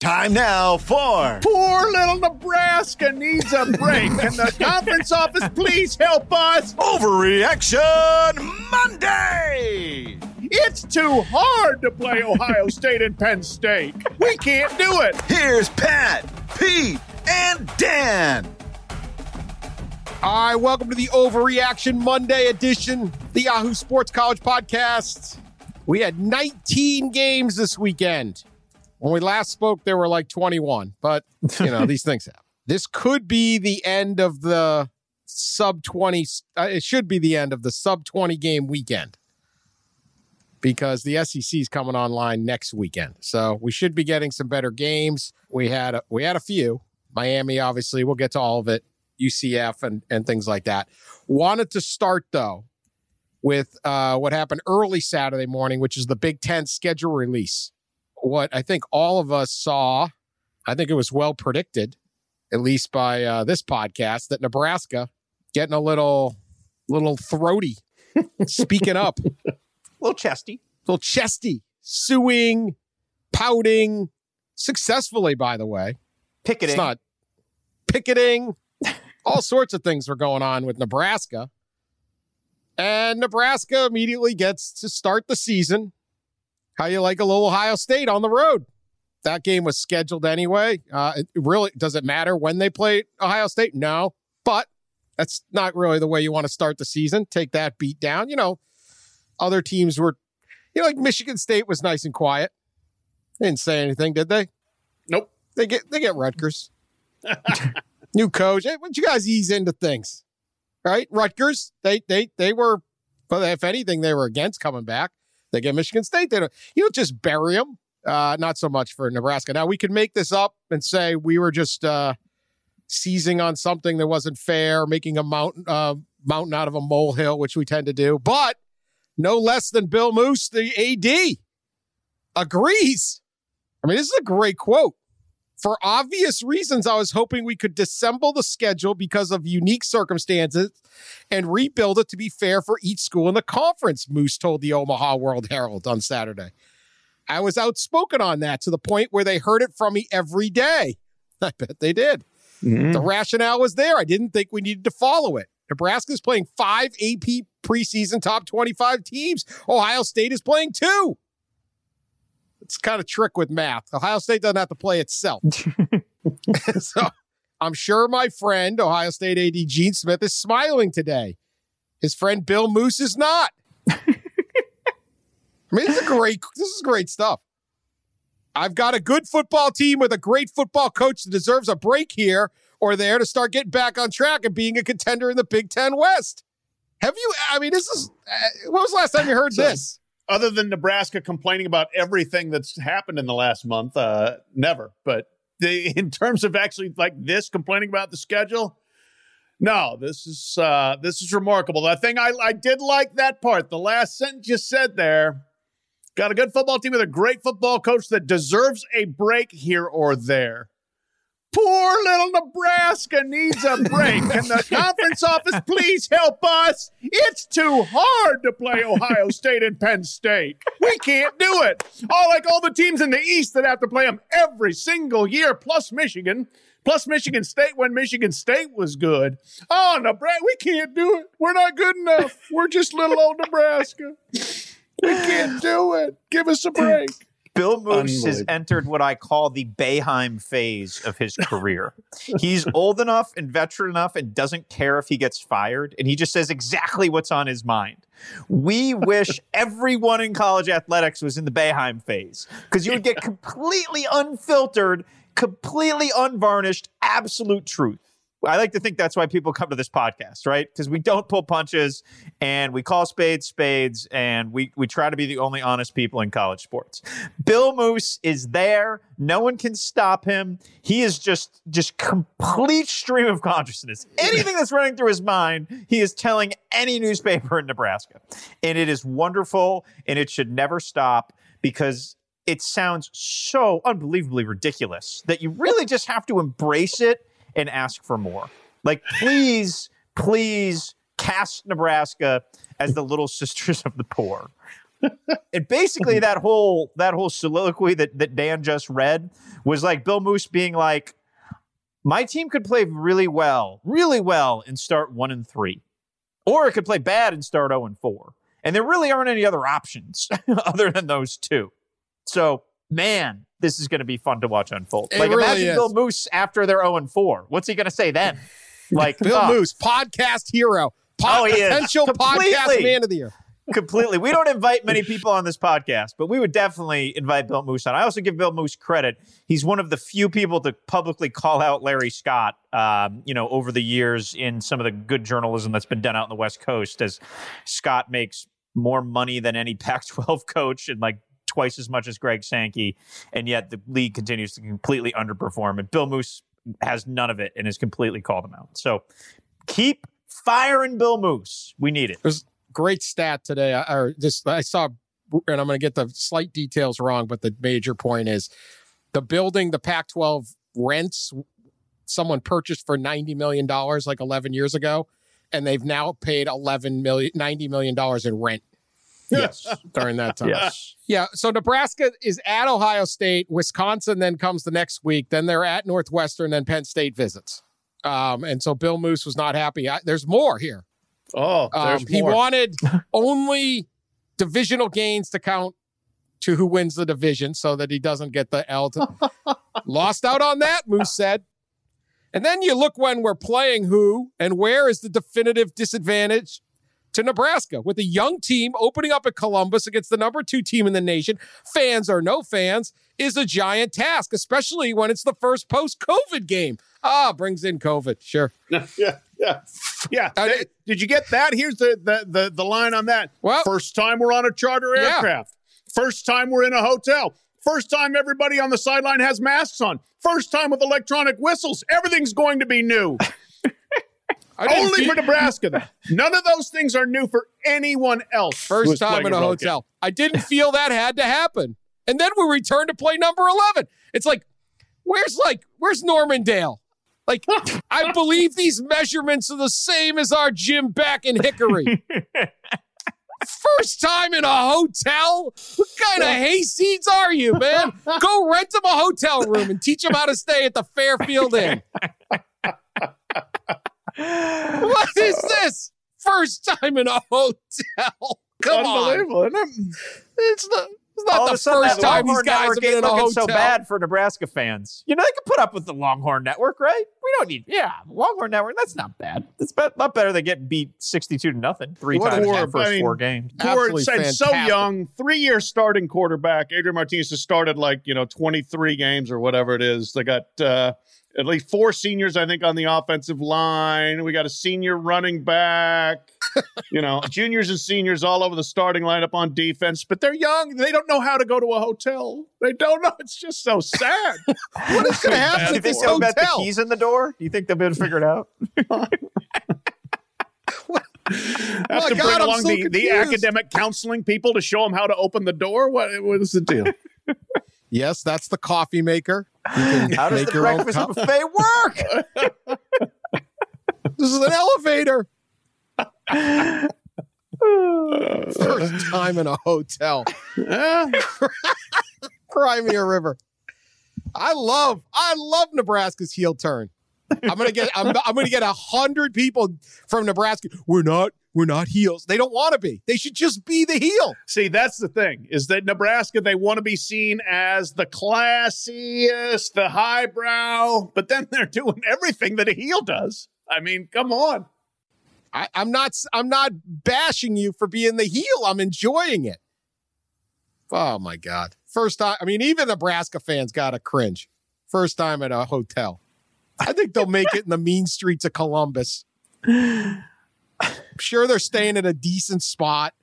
Time now for Poor little Nebraska needs a break. Can the conference office please help us? Overreaction Monday. It's too hard to play Ohio State and Penn State. We can't do it. Here's Pat, Pete, and Dan. All right, welcome to the Overreaction Monday edition, the Yahoo Sports College podcast. We had 19 games this weekend. When we last spoke, there were like 21, but, these things happen. This could be the end of the sub-20, it should be the end of the sub-20 game weekend because the SEC is coming online next weekend. So we should be getting some better games. We had a few. Miami, obviously, we'll get to all of it. UCF and things like that. Wanted to start, though, with what happened early Saturday morning, which is the Big Ten schedule release. What I think all of us saw, I think it was well predicted, at least by this podcast, that Nebraska getting a little throaty, speaking up. A little chesty, suing, pouting, successfully, by the way. picketing. It's not picketing. All sorts of things were going on with Nebraska. And Nebraska immediately gets to start the season. How you like a little Ohio State on the road? That game was scheduled anyway. Does it matter when they play Ohio State? No, but that's not really the way you want to start the season. Take that beat down. Other teams were, like Michigan State was nice and quiet. They didn't say anything, did they? Nope. They get Rutgers. New coach. Hey, why don't you guys ease into things? Right? Rutgers, they were, but if anything, they were against coming back. They get Michigan State. They don't, just bury them. Not so much for Nebraska. Now, we could make this up and say we were just seizing on something that wasn't fair, making a mountain out of a molehill, which we tend to do. But no less than Bill Moos, the AD, agrees. I mean, this is a great quote. For obvious reasons, I was hoping we could dissemble the schedule because of unique circumstances and rebuild it to be fair for each school in the conference, Moose told the Omaha World Herald on Saturday. I was outspoken on that to the point where they heard it from me every day. I bet they did. Mm-hmm. The rationale was there. I didn't think we needed to follow it. Nebraska's playing 5 AP preseason top 25 teams. Ohio State is playing 2. It's kind of trick with math. Ohio State doesn't have to play itself. So I'm sure my friend, Ohio State AD Gene Smith, is smiling today. His friend Bill Moos is not. I mean, this is great stuff. I've got a good football team with a great football coach that deserves a break here or there to start getting back on track and being a contender in the Big Ten West. When was the last time you heard this? Other than Nebraska complaining about everything that's happened in the last month, never. But in terms of actually like this, complaining about the schedule, no, this is remarkable. The thing I did like that part, the last sentence you said there, got a good football team with a great football coach that deserves a break here or there. Poor little Nebraska needs a break. Can the conference office please help us? It's too hard to play Ohio State and Penn State. We can't do it. All the teams in the East that have to play them every single year, plus Michigan State when Michigan State was good. Oh, Nebraska, we can't do it. We're not good enough. We're just little old Nebraska. We can't do it. Give us a break. Bill Moos has entered what I call the Boeheim phase of his career. He's old enough and veteran enough and doesn't care if he gets fired. And he just says exactly what's on his mind. We wish everyone in college athletics was in the Boeheim phase because you would get completely unfiltered, completely unvarnished, absolute truth. I like to think that's why people come to this podcast, right? Because we don't pull punches and we call spades spades and we try to be the only honest people in college sports. Bill Moos is there. No one can stop him. He is just complete stream of consciousness. Anything that's running through his mind, he is telling any newspaper in Nebraska. And it is wonderful and it should never stop because it sounds so unbelievably ridiculous that you really just have to embrace it and ask for more. Like, please cast Nebraska as the little sisters of the poor. And basically that whole soliloquy that Dan just read was like Bill Moose being like, my team could play really well, and start 1-3. Or it could play bad and start 0-4. And there really aren't any other options other than those two. So, man, this is going to be fun to watch unfold. Like, really imagine Bill Moose after they're 0-4. What's he going to say then? Like Bill Moose, podcast hero. Potential podcast man of the year. Completely. We don't invite many people on this podcast, but we would definitely invite Bill Moose on. I also give Bill Moose credit. He's one of the few people to publicly call out Larry Scott, over the years in some of the good journalism that's been done out on the West Coast, as Scott makes more money than any Pac-12 coach and like twice as much as Greg Sankey, and yet the league continues to completely underperform. And Bill Moose has none of it and has completely called him out. So keep firing Bill Moose. We need it. There's great stat today. I saw, and I'm going to get the slight details wrong, but the major point is the building the Pac-12 rents, someone purchased for $90 million like 11 years ago, and they've now paid $90 million in rent. Yes. During that time. Yes. Yeah. So Nebraska is at Ohio State. Wisconsin then comes the next week. Then they're at Northwestern. Then Penn State visits. And so Bill Moose was not happy. There's more here. Oh, there's he more. wanted only divisional gains to count to who wins the division so that he doesn't get the L. Lost out on that, Moose said. And then you look when we're playing who and where is the definitive disadvantage to Nebraska with a young team opening up at Columbus against the number 2 team in the nation, fans or no fans, is a giant task, especially when it's the first post-COVID game. Brings in COVID. Sure. Yeah. Did you get that? Here's the line on that. Well, first time we're on a charter aircraft. First time we're in a hotel. First time everybody on the sideline has masks on. First time with electronic whistles. Everything's going to be new. Only for Nebraska, though. None of those things are new for anyone else. First time in a hotel. I didn't feel that had to happen. And then we returned to play number 11. It's like, where's Normandale? Like, I believe these measurements are the same as our gym back in Hickory. First time in a hotel? What kind of hayseeds are you, man? Go rent them a hotel room and teach them how to stay at the Fairfield Inn. What is this? First time in a hotel. Come Unbelievable, on. Isn't it? It's not the first time these guys have been in a hotel. So bad for Nebraska fans. You know, they can put up with the Longhorn Network, right? We don't need, Longhorn Network, that's not bad. It's not better than getting beat 62-0 3 times in the first 4 games. So young, 3-year starting quarterback. Adrian Martinez has started 23 games or whatever it is. They got at least 4 seniors, I think, on the offensive line. We got a senior running back. Juniors and seniors all over the starting lineup on defense, but they're young. They don't know how to go to a hotel. They don't know. It's just so sad. What is going to happen? Do you think they'll bet the keys in the door? Do you think they'll be able to figure it out? Have to bring along the academic counseling people to show them how to open the door? What is the deal? Yes, that's the coffee maker. How does the breakfast buffet work? This is an elevator. First time in a hotel. Cry me a river. I love Nebraska's heel turn. I'm gonna get 100 people from Nebraska. We're not heels. They don't want to be. They should just be the heel. See, that's the thing, is that Nebraska, they want to be seen as the classiest, the highbrow, but then they're doing everything that a heel does. I mean, come on. I'm not bashing you for being the heel. I'm enjoying it. Oh my God. First time. I mean, even Nebraska fans got to cringe. First time at a hotel. I think they'll make it in the mean streets of Columbus. I'm sure they're staying at a decent spot.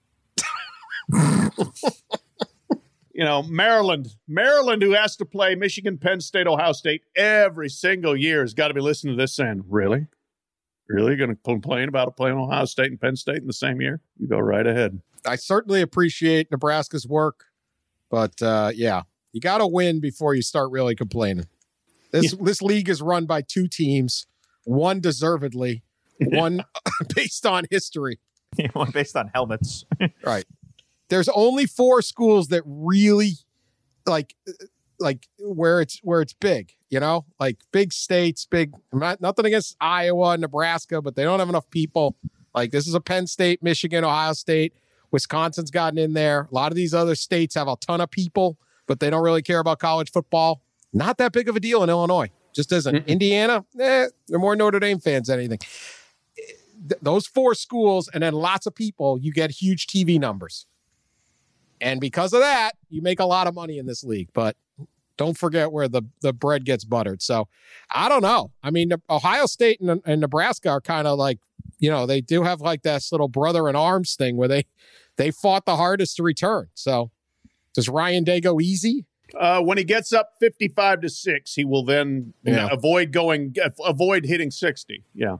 Maryland, who has to play Michigan, Penn State, Ohio State every single year, has got to be listening to this saying, really? Really going to complain about playing Ohio State and Penn State in the same year? You go right ahead. I certainly appreciate Nebraska's work, but you got to win before you start really complaining. This league is run by 2 teams, one one based on history. One based on helmets. Right. there's only 4 schools that really like where it's big, like big states, nothing against Iowa, Nebraska, but they don't have enough people. Like this is a Penn State, Michigan, Ohio State, Wisconsin's gotten in there. A lot of these other states have a ton of people, but they don't really care about college football. Not that big of a deal in Illinois. Just isn't. Mm-hmm. Indiana, they're more Notre Dame fans than anything. Those 4 schools and then lots of people, you get huge TV numbers. And because of that, you make a lot of money in this league. But don't forget where the bread gets buttered. So I don't know. I mean, Ohio State and Nebraska are kind of like, they do have like this little brother in arms thing where they fought the hardest to return. So does Ryan Day go easy? When he gets up 55-6, he will then avoid hitting 60. Yeah.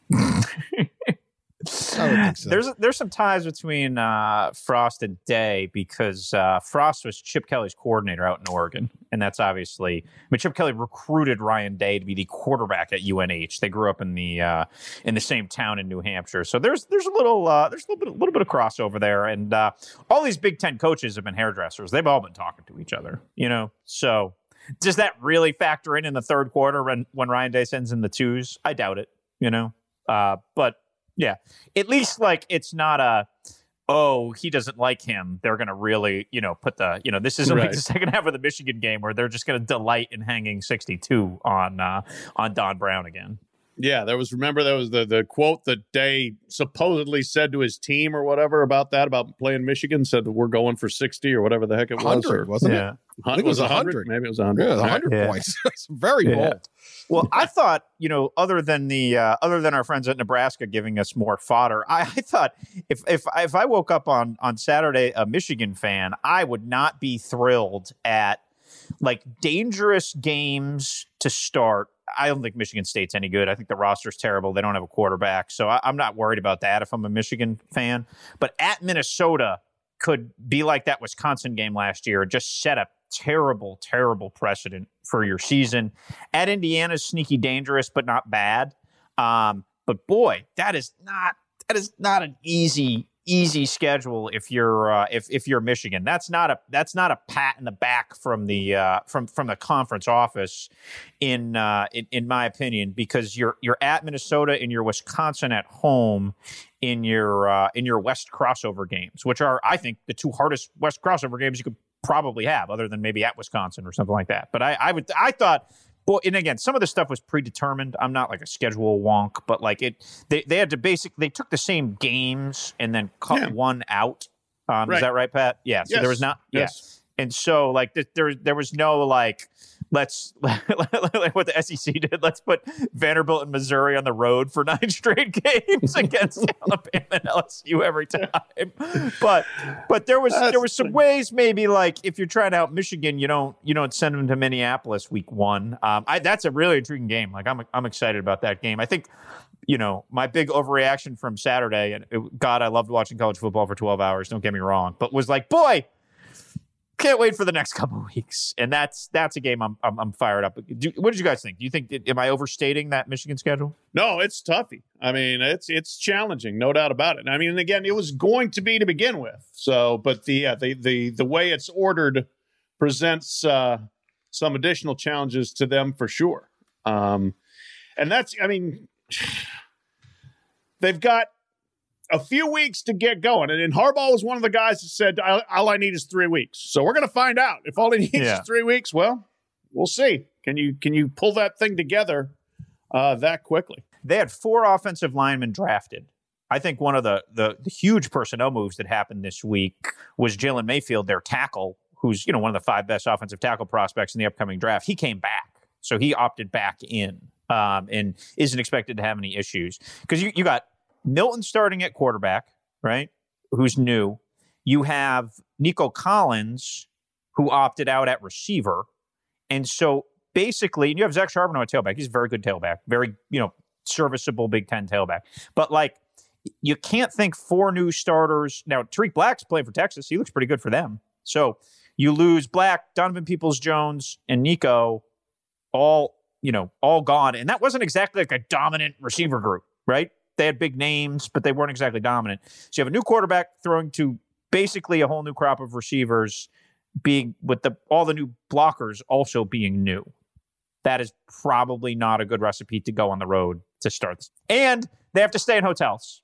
I would think so. There's some ties between Frost and Day because Frost was Chip Kelly's coordinator out in Oregon, and that's obviously. Chip Kelly recruited Ryan Day to be the quarterback at UNH. They grew up in the same town in New Hampshire, so there's a little bit of crossover there, and all these Big Ten coaches have been hairdressers. They've all been talking to each other, So does that really factor in the third quarter when Ryan Day sends in the 2s? I doubt it, but. Yeah, at least it's not he doesn't like him. They're going to really, put this isn't like the second half of the Michigan game where they're just going to delight in hanging 62 on Don Brown again. Yeah, there was the quote that Day supposedly said to his team or whatever about playing Michigan, said that we're going for 60 or whatever the heck it was. 100, wasn't it? I think it was 100. Maybe it was 100. Yeah, 100 points. It's very bold. Well, I thought, other than our friends at Nebraska giving us more fodder, I thought if I woke up on Saturday a Michigan fan, I would not be thrilled at dangerous games to start. I don't think Michigan State's any good. I think the roster's terrible. They don't have a quarterback. So I'm not worried about that if I'm a Michigan fan. But at Minnesota could be like that Wisconsin game last year and just set a terrible, terrible precedent for your season. At Indiana's sneaky dangerous, but not bad. But boy, that is not an easy schedule if you're Michigan. That's not a pat in the back from the conference office in my opinion, because you're at Minnesota and you're Wisconsin at home in your West crossover games, which are, I think, the 2 hardest West crossover games you could probably have, other than maybe at Wisconsin or something like that. But I thought. Well, and again, some of the stuff was predetermined. I'm not like a schedule wonk, but they had to they took the same games and then cut one out. Is that right, Pat? Yeah. So there was not. Yes. Yeah. And so there was no let's like what the SEC did. Let's put Vanderbilt and Missouri on the road for 9 straight games against Alabama and LSU every time. But there was some ways maybe if you're trying out Michigan, you don't send them to Minneapolis week 1. That's a really intriguing game. I'm excited about that game. I think my big overreaction from Saturday, and God, I loved watching college football for 12 hours. Don't get me wrong, but was boy. Can't wait for the next couple of weeks, and that's a game I'm fired up. What did you guys think? Do you think am I overstating that Michigan schedule? No, it's toughy. I mean, it's challenging, no doubt about it. I mean, and again, it was going to be to begin with. So, but the way it's ordered presents some additional challenges to them for sure. And they've got a few weeks to get going. And Harbaugh was one of the guys that said, all I need is 3 weeks. So we're going to find out. If all he needs is 3 weeks, well, we'll see. Can you pull that thing together that quickly? They had 4 offensive linemen drafted. I think one of the huge personnel moves that happened this week was Jalen Mayfield, their tackle, who's one of the 5 best offensive tackle prospects in the upcoming draft. He came back. So he opted back in and isn't expected to have any issues. Because you got Milton starting at quarterback, right? Who's new. You have Nico Collins, who opted out at receiver. And so basically, you have Zach Charbonnet at tailback. He's a very good tailback. Very, serviceable Big Ten tailback. But you can't think 4 new starters. Now, Tariq Black's playing for Texas. He looks pretty good for them. So you lose Black, Donovan Peoples-Jones, and Nico all gone. And that wasn't exactly a dominant receiver group, right? They had big names, but they weren't exactly dominant. So you have a new quarterback throwing to basically a whole new crop of receivers being with all the new blockers also being new. That is probably not a good recipe to go on the road to start this. And they have to stay in hotels.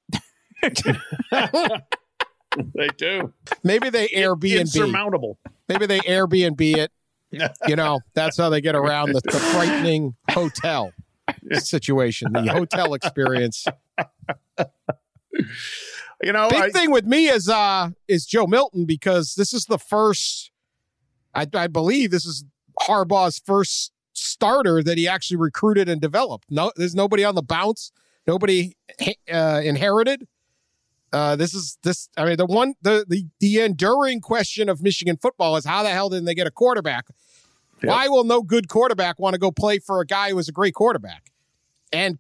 They do. Maybe they Airbnb. Insurmountable. Maybe they Airbnb it. That's how they get around the frightening hotel situation, the hotel experience. Big thing with me is Joe Milton, because this is the first, I believe this is Harbaugh's first starter that he actually recruited and developed. No, there's nobody on the bounce, nobody inherited. The enduring question of Michigan football is how the hell didn't they get a quarterback? Yep. Why will no good quarterback want to go play for a guy who is a great quarterback and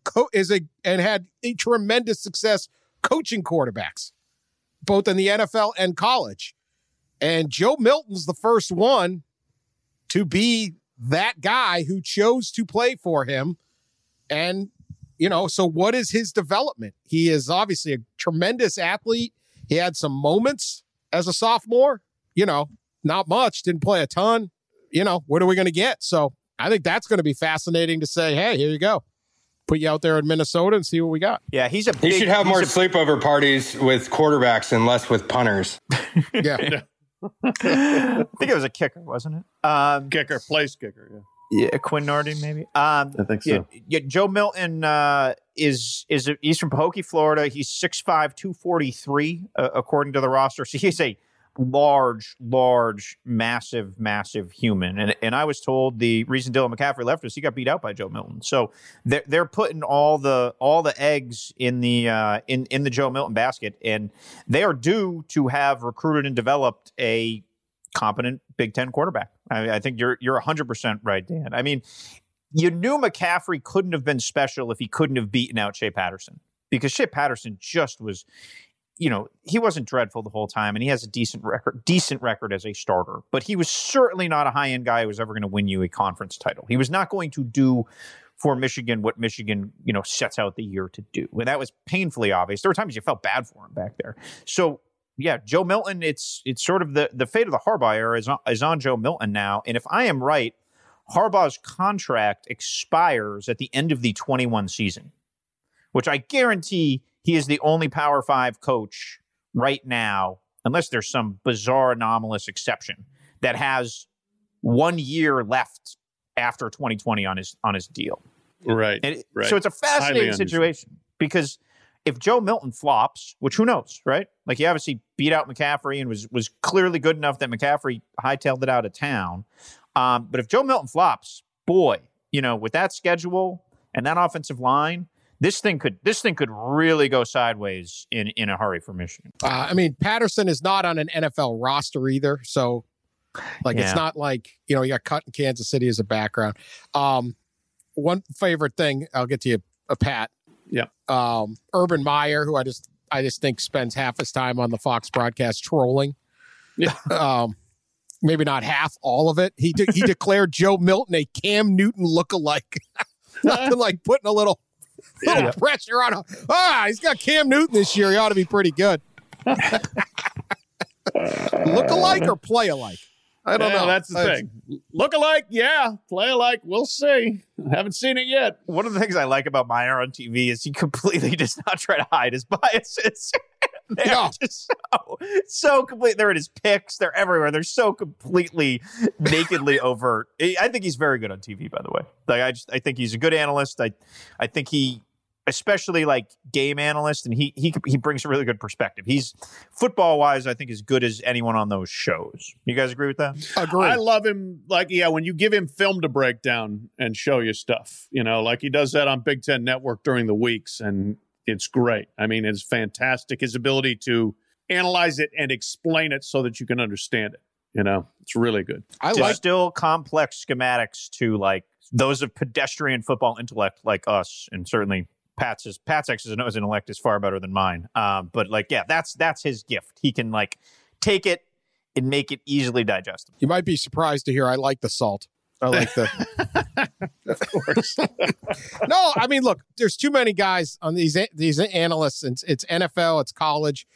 had a tremendous success coaching quarterbacks, both in the NFL and college? And Joe Milton's the first one to be that guy who chose to play for him. And so what is his development? He is obviously a tremendous athlete. He had some moments as a sophomore, not much, didn't play a ton. What are we going to get? So I think that's going to be fascinating to say, hey, here you go. Put you out there in Minnesota and see what we got. Yeah, he should have more sleepover parties with quarterbacks and less with punters. Yeah. I think it was a kicker, wasn't it? Place kicker, yeah. Yeah, Quinn Nardine, maybe. I think so. Yeah, Joe Milton he's from Pahokee, Florida. He's 6'5", 243, according to the roster. So he's a large, massive human. And I was told the reason Dylan McCaffrey left was he got beat out by Joe Milton. So they're putting all the eggs in the Joe Milton basket, and they are due to have recruited and developed a competent Big Ten quarterback. I think you're 100% right, Dan. I mean, you knew McCaffrey couldn't have been special if he couldn't have beaten out Shea Patterson, because Shea Patterson just was, he wasn't dreadful the whole time, and he has a decent record as a starter, but he was certainly not a high-end guy who was ever going to win you a conference title. He was not going to do for Michigan what Michigan, sets out the year to do. And that was painfully obvious. There were times you felt bad for him back there. So, yeah, Joe Milton, it's sort of the fate of the Harbaugh era is on Joe Milton now. And if I am right, Harbaugh's contract expires at the end of the 21 season, which I guarantee he is the only Power 5 coach right now, unless there's some bizarre anomalous exception, that has 1 year left after 2020 on his deal. Right. So it's a fascinating situation, because if Joe Milton flops, which who knows, right? Like, he obviously beat out McCaffrey and was clearly good enough that McCaffrey hightailed it out of town. But if Joe Milton flops, boy, with that schedule and that offensive line, this thing could really go sideways in a hurry for Michigan. Patterson is not on an NFL roster either, so it's not like you got cut in Kansas City as a background. One favorite thing, I'll get to you, Pat. Yeah. Urban Meyer, who I just think spends half his time on the Fox broadcast trolling. Yeah. Maybe not half, all of it. He declared Joe Milton a Cam Newton lookalike. Nothing like putting a little pressure on him. He's got Cam Newton this year. He ought to be pretty good. Lookalike or play alike? I don't know. That's the thing. Look alike, yeah. Play alike, we'll see. I haven't seen it yet. One of the things I like about Meyer on TV is he completely does not try to hide his biases. They're just so complete. They're in his picks. They're everywhere. They're so completely nakedly overt. I think he's very good on TV, by the way. Like, I think he's a good analyst. I think he, especially like game analyst, and he brings a really good perspective. He's football wise, I think, as good as anyone on those shows. You guys agree with that? Agree. I love him. Like, when you give him film to break down and show you stuff, like he does that on Big Ten Network during the weeks, and it's great. I mean, it's fantastic. His ability to analyze it and explain it so that you can understand it. It's really good. Still complex schematics to like those of pedestrian football intellect like us, and certainly Pat's intellect is far better than mine. But that's his gift. He can like take it and make it easily digestible. You might be surprised to hear I like the salt. I like the. Of course. No, I mean, look, there's too many guys on these analysts. It's NFL, it's college.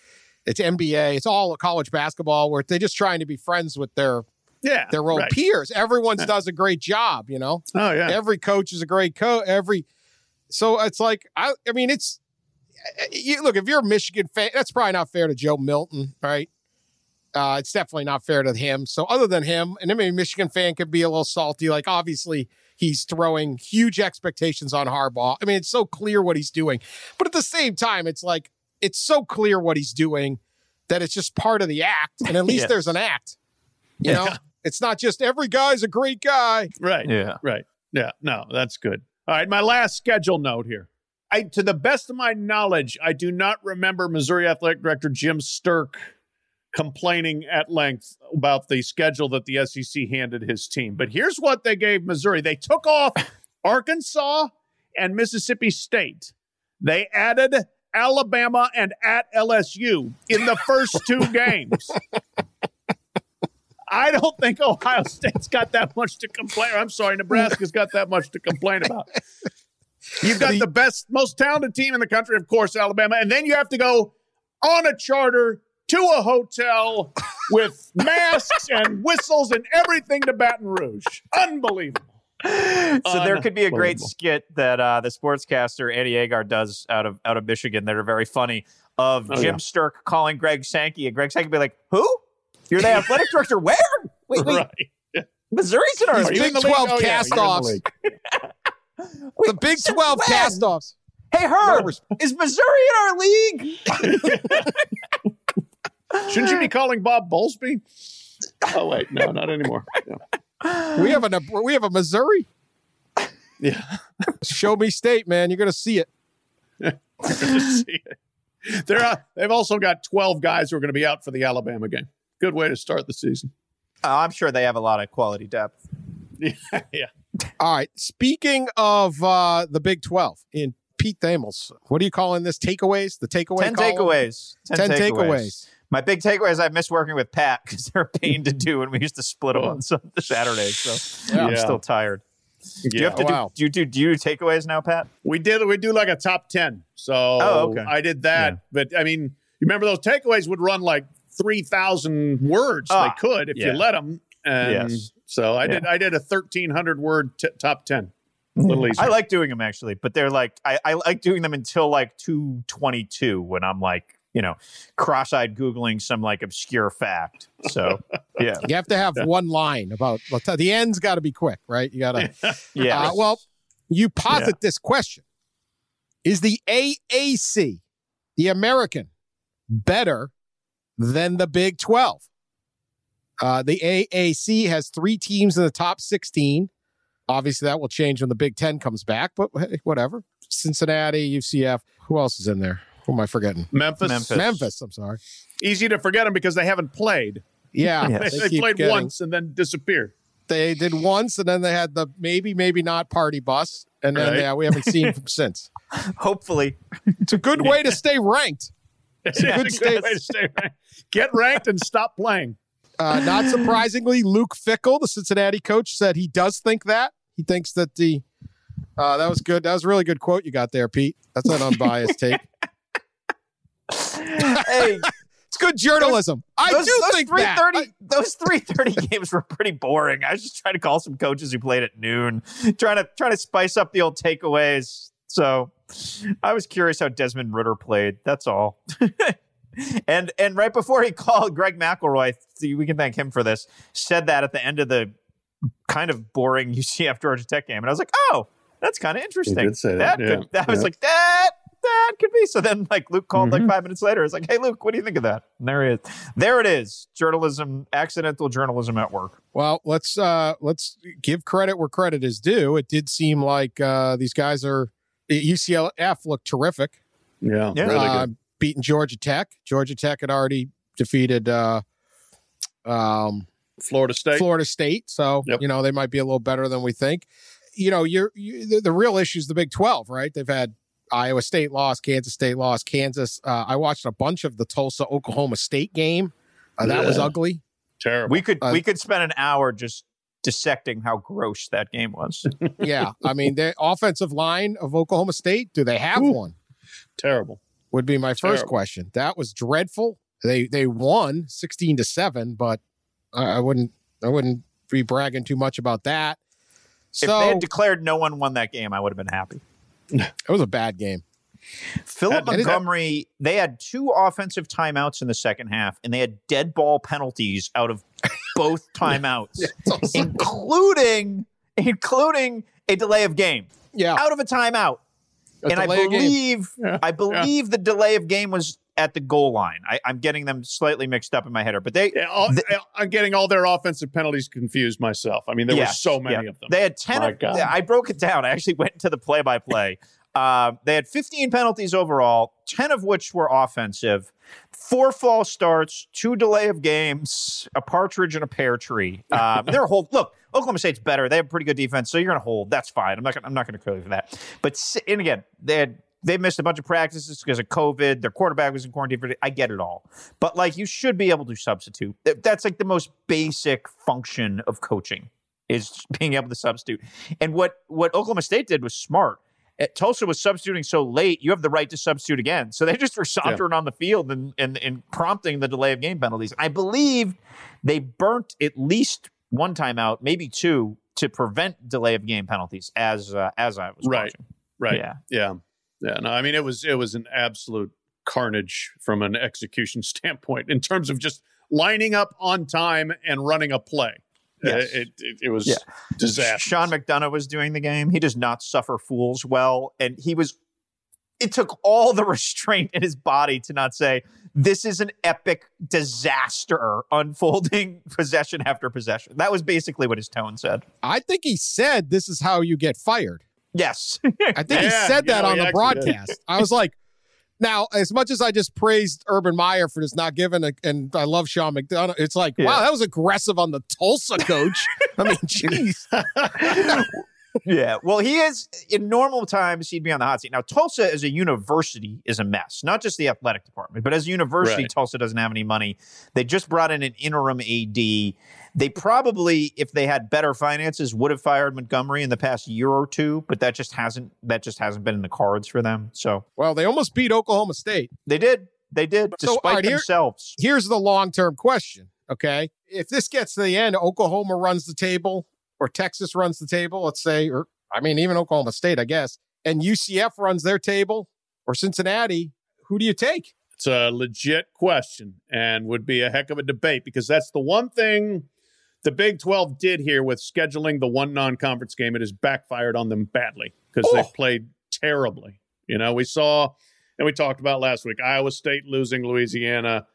It's NBA. It's all college basketball where they're just trying to be friends with their old peers. Everyone does a great job, you know? Oh, yeah. Every coach is a great coach. So it's like, I mean, look, if you're a Michigan fan, that's probably not fair to Joe Milton, right? It's definitely not fair to him. So other than him, and I mean, Michigan fan could be a little salty. Like, obviously, he's throwing huge expectations on Harbaugh. I mean, it's so clear what he's doing. But at the same time, it's like, it's so clear what he's doing that it's just part of the act. And at least there's an act. You know? It's not just every guy's a great guy. Right. Yeah. Right. Yeah. No, that's good. All right. My last schedule note here. To the best of my knowledge, I do not remember Missouri Athletic Director Jim Sturk complaining at length about the schedule that the SEC handed his team. But here's what they gave Missouri. They took off Arkansas and Mississippi State. They added Alabama and at LSU in the first 2 games. I don't think Ohio State's got that much to complain. I'm sorry, Nebraska's got that much to complain about. You've got the best, most talented team in the country, of course, Alabama. And then you have to go on a charter to a hotel with masks and whistles and everything to Baton Rouge. Unbelievable. So there could be a great skit that the sportscaster Andy Agar does out of Michigan that are very funny of Jim Sturk calling Greg Sankey, and Greg Sankey be like, "Who? You're the athletic director? Where? Wait. Right. Missouri's in our These Big 12 cast-offs. The Big 12 cast-offs. Hey, Herb, is Missouri in our league? Shouldn't you be calling Bob Bowlesby? Oh, wait. No, not anymore. Yeah. We have a Missouri. Yeah. Show me state, man. You're going to see it. You're going to see it. They've also got 12 guys who are going to be out for the Alabama game. Good way to start the season. I'm sure they have a lot of quality depth. Yeah. All right. Speaking of the Big 12, in Pete Thamels, what are you calling this? Takeaways? The takeaway 10 column? takeaways. 10 takeaways. My big takeaway is I miss working with Pat because they're a pain to do, and we used to split them on Saturdays. So I'm still tired. Do you have to do you do takeaways now, Pat? We do like a top 10. So okay. I did that. Yeah. But I mean, you remember those takeaways would run like 3,000 words. They could if you let them. And so I did a 1,300 word top 10. Little easier. I like doing them actually, but they're like I like doing them until like 2:22 when I'm like, cross-eyed Googling some like obscure fact. So yeah, you have to have one line about the end's got to be quick, right? You got to well, you posit this question: is the AAC, the American, better than the Big 12? The AAC has 3 teams in the top 16. Obviously, that will change when the Big 10 comes back, but hey, whatever. Cincinnati, UCF. Who else is in there? Who am I forgetting? Memphis. I'm sorry. Easy to forget them because they haven't played. Yeah. They played once and then disappeared. They did once, and then they had the maybe not party bus, and then we haven't seen them since. Hopefully. It's a good way to stay ranked. It's a good way to stay ranked. Get ranked and stop playing. Not surprisingly, Luke Fickell, the Cincinnati coach, said he does think that. He thinks that that was good. That was a really good quote you got there, Pete. That's an unbiased take. Hey, it's good journalism. Those 3:30 games were pretty boring. I was just trying to call some coaches who played at noon, trying to spice up the old takeaways. So I was curious how Desmond Ridder played. That's all. And right before he called, Greg McElroy, we can thank him for this, said that at the end of the kind of boring UCF Georgia Tech game, and I was like, oh, that's kind of interesting. He did say that. I was like, that could be. So then, like, Luke called like 5 minutes later. It's like, hey, Luke, what do you think of that? And there he is. There it is. Journalism, accidental journalism at work. Well, let's give credit where credit is due. It did seem like these guys UCF looked terrific. Yeah. Really good. Beating Georgia Tech. Georgia Tech had already defeated Florida State. So, they might be a little better than we think. The real issue is the Big 12, right? They've had Iowa State lost, Kansas State lost, Kansas. I watched a bunch of the Tulsa-Oklahoma State game. That was ugly. Terrible. We could spend an hour just dissecting how gross that game was. Yeah. I mean, the offensive line of Oklahoma State, do they have one? Terrible. Would be my first question. That was dreadful. They won 16-7, but I wouldn't be bragging too much about that. If they had declared no one won that game, I would have been happy. It was a bad game. Philip Montgomery, they had 2 offensive timeouts in the second half, and they had dead ball penalties out of both timeouts, including a delay of game. Yeah, out of a timeout. And I believe the delay of game was at the goal line. I'm getting them slightly mixed up in my head here, but I'm getting all their offensive penalties confused myself. I mean, there were so many of them. They had 10. I broke it down. I actually went into the play-by-play. They had 15 penalties overall, 10 of which were offensive, 4 false starts, 2 delay of games, a partridge and a pear tree. They're a hold. Look, Oklahoma State's better. They have pretty good defense, so you're going to hold. That's fine. I'm not going to kill you for that. But and again, they missed a bunch of practices because of COVID. Their quarterback was in quarantine. I get it all, but like you should be able to substitute. That's like the most basic function of coaching is being able to substitute. And what Oklahoma State did was smart. Tulsa was substituting so late, you have the right to substitute again. So they just were sauntering on the field and prompting the delay of game penalties. I believe they burnt at least 1 timeout, maybe 2, to prevent delay of game penalties as I was watching. Right. Yeah. No, I mean, it was an absolute carnage from an execution standpoint in terms of just lining up on time and running a play. Yes. It was disastrous. Sean McDonough was doing the game. He does not suffer fools well. And it took all the restraint in his body to not say, this is an epic disaster unfolding possession after possession. That was basically what his tone said. I think he said, this is how you get fired. Yes. I think he said that on the broadcast. I was like, now, as much as I just praised Urban Meyer for just not giving and I love Sean McDonough, it's like, wow, that was aggressive on the Tulsa coach. I mean, jeez. Yeah. Well, he is, in normal times, he'd be on the hot seat. Now, Tulsa as a university is a mess, not just the athletic department, but as a university, Tulsa doesn't have any money. They just brought in an interim AD. They probably, if they had better finances, would have fired Montgomery in the past year or 2, but that just hasn't been in the cards for them. So, well, they almost beat Oklahoma State. They did, despite themselves. Here's the long-term question, okay? If this gets to the end, Oklahoma runs the table, or Texas runs the table, let's say, even Oklahoma State, I guess, and UCF runs their table, or Cincinnati, who do you take? It's a legit question and would be a heck of a debate because that's the one thing the Big 12 did here with scheduling the one non-conference game. It has backfired on them badly because they played terribly. You know, we saw, and we talked about last week, Iowa State losing Louisiana,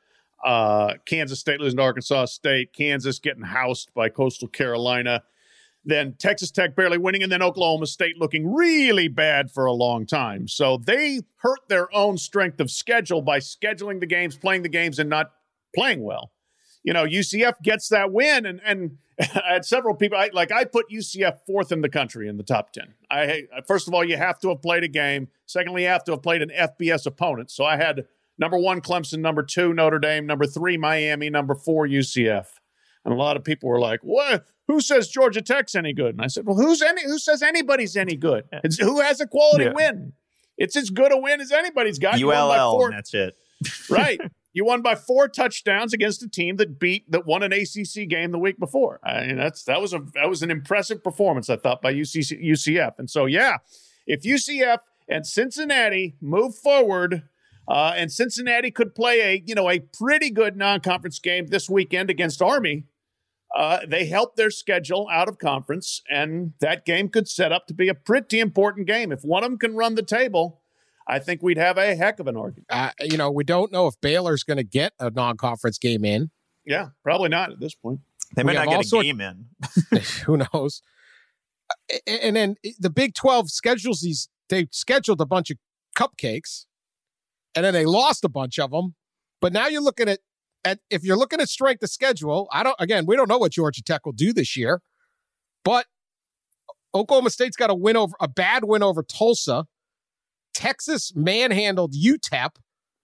Kansas State losing to Arkansas State, Kansas getting housed by Coastal Carolina, then Texas Tech barely winning, and then Oklahoma State looking really bad for a long time. So they hurt their own strength of schedule by scheduling the games, playing the games, and not playing well. You know, UCF gets that win, and I had several people, I put UCF 4th in the country in the top 10. First of all, you have to have played a game. Secondly, you have to have played an FBS opponent. So I had number 1, Clemson, number 2, Notre Dame, number 3, Miami, number 4, UCF. And a lot of people were like, what? Who says Georgia Tech's any good? And I said, well, who says anybody's any good? Who has a quality win? It's as good a win as anybody's got. ULL, and that's it. Right. You won by 4 touchdowns against a team that won an ACC game the week before. I mean, that was an impressive performance, I thought, by UCF. And so, if UCF and Cincinnati move forward, and Cincinnati could play a pretty good non-conference game this weekend against Army. They help their schedule out of conference, and that game could set up to be a pretty important game. If one of them can run the table, I think we'd have a heck of an argument. We don't know if Baylor's going to get a non-conference game in. Yeah, probably not at this point. They might not get a game in. Who knows? And then the Big 12 they scheduled a bunch of cupcakes, and then they lost a bunch of them. But now you're looking at if you're looking at strength of schedule, we don't know what Georgia Tech will do this year, but Oklahoma State's got a bad win over Tulsa. Texas manhandled UTEP,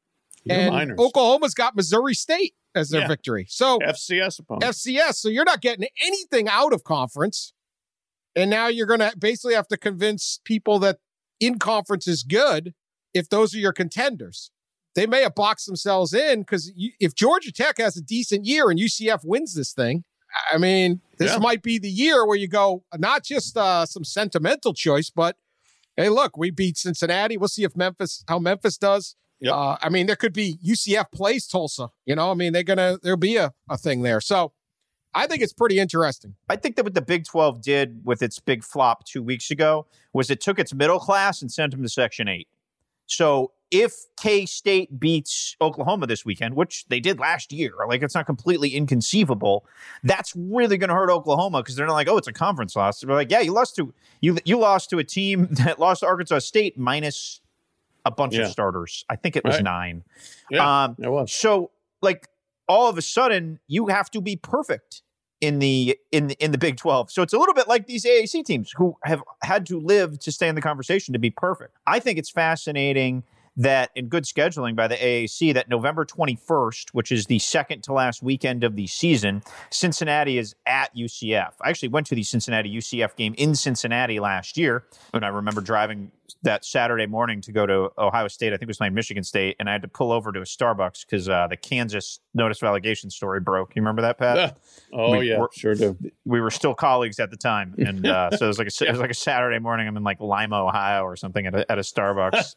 and Oklahoma's got Missouri State as their victory. So FCS opponent. FCS. So you're not getting anything out of conference. And now you're going to basically have to convince people that in conference is good if those are your contenders. they may have boxed themselves in because if Georgia Tech has a decent year and UCF wins this thing, I mean, this might be the year where you go, not just some sentimental choice, but hey, look, we beat Cincinnati. We'll see if how Memphis does. Yep. I mean, there could be UCF plays Tulsa. I mean, there'll be a thing there. So I think it's pretty interesting. I think that what the Big 12 did with its big flop 2 weeks ago was it took its middle class and sent them to Section 8. So if K-State beats Oklahoma this weekend, which they did last year, like it's not completely inconceivable, that's really going to hurt Oklahoma because they're not like, oh, it's a conference loss. They're like, yeah, you lost to a team that lost to Arkansas State minus a bunch of starters. I think it was 9. Yeah, it was. So like all of a sudden you have to be perfect in the Big 12. So it's a little bit like these AAC teams who have had to live to stay in the conversation to be perfect. I think it's fascinating that in good scheduling by the AAC that November 21st, which is the second to last weekend of the season, Cincinnati is at UCF. I actually went to the Cincinnati UCF game in Cincinnati last year, and I remember driving that Saturday morning to go to Ohio State. I think it was playing Michigan State, and I had to pull over to a Starbucks because the Kansas notice of allegation story broke. You remember that, Pat? Sure do. We were still colleagues at the time, and so it was like a Saturday morning. I'm in like Lima, Ohio, or something at a Starbucks.